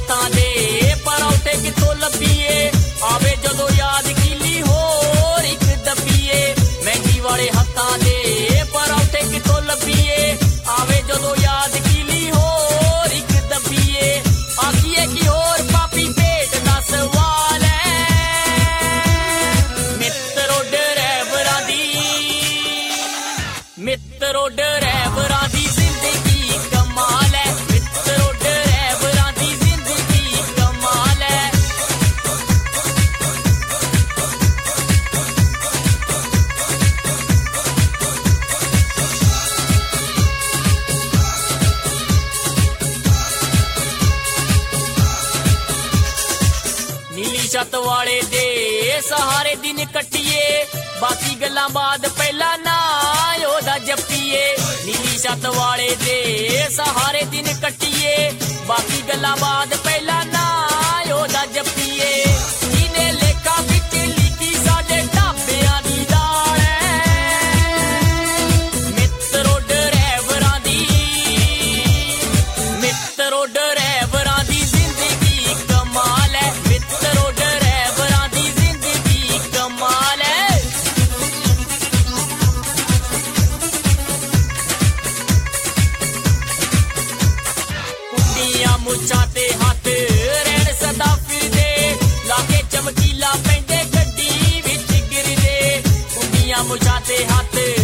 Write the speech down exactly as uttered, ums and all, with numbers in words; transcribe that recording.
हत्थां दे परौठे किथों लभीए आवे जदों याद कीली होर इक दबीए महंगी वाले हत्थां दे परौठे किथों लभीए आवे जदों याद कीली होर इक दबीए आखिए की होर पापी पेट दा सवाल है मित्रो ड्राइवरां दी मित्रो ड्राइवरां दी जिंदगी कमाल है मित्रो ड्राइवरां दी जिंदगी कमाल है नीली छत वाले दे सहारे दिन कट्टिए बाकी गल्लां बाद पहला ना ओदा जप्पीए नीली छत वाले दे सहारे दिन कट्टिए बाकी गल्लां बाद पहला ना ओदा जप्पीए इने लेखा विच लिखी साडे ढाबियां दी दाल है मित्रो ड्राइवरां दी मित्रो ड्राइवरां दी जिंदगी कमाल है मित्रो ड्राइवरां दी जिंदगी कमाल है कुंडियां मुच्छां ते हत्थ रहण सदा फिरदे लागे चमकीला पैंदे गड्डी विच गिरदे कुंडियां मुच्छां ते हत्थ